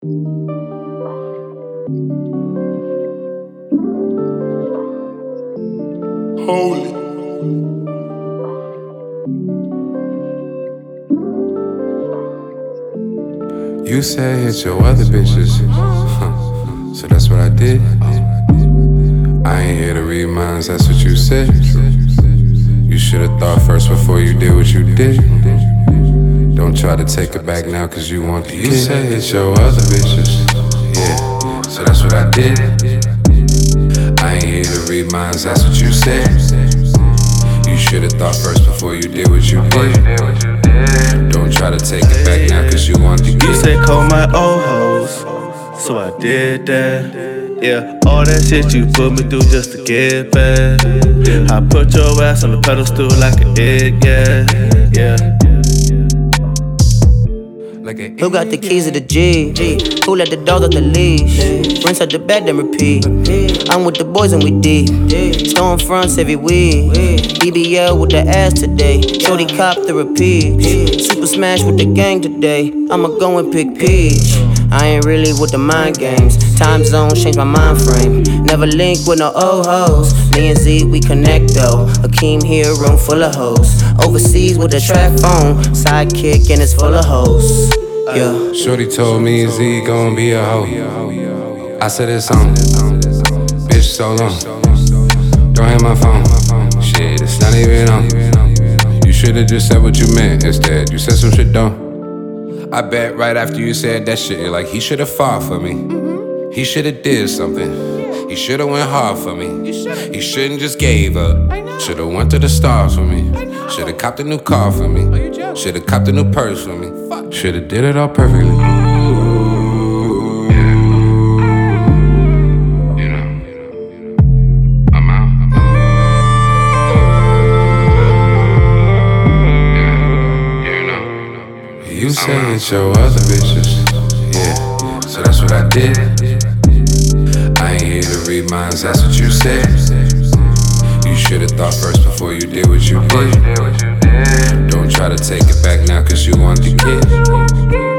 Holy. You said hit your other bitches, so that's what I did. I ain't here to read minds, that's what you said. You should've thought first before you did what you did. Don't try to take it back now cause you want the kid. You said hit your other bitches, yeah, so that's what I did. I ain't here to read minds, that's what you said. You should've thought first before you did what you did. Don't try to take it back now cause you want the kid. You said call my old hoes, so I did that. Yeah, all that shit you put me through just to get back. I put your ass on the pedestal like an egg, yeah. Who got the keys to the G? Who let the dog off the leash? Rinse out the bed and repeat. I'm with the boys and we deep. Stone fronts every week. BBL with the ass today. Shorty cop the repeat. Super smash with the gang today. I'ma go and pick peach. I ain't really with the mind games. Time zone change my mind frame. Never link with no old hoes. Me and Z, we connect though. Akeem here, room full of hoes. Overseas with a track phone. Sidekick and it's full of hoes. Yeah. Shorty told me Z gon' be a hoe. I said it's on. Bitch, so long. Don't hit my phone. Shit, it's not even on. You should've just said what you meant instead. You said some shit dumb. I bet right after you said that shit, like he should've fought for me. He should've did something. He should've went hard for me. He shouldn't just gave up. Should've went to the stars for me. Should've copped a new car for me. Should've copped a new purse for me. Should've did it all perfectly. You know, I'm out. Yeah, you know. You said it's your other bitches, yeah, so that's what I did. I ain't here to read minds, that's what you said. You should've thought first before you did what you did. Don't try to take it back now cause you want the kid.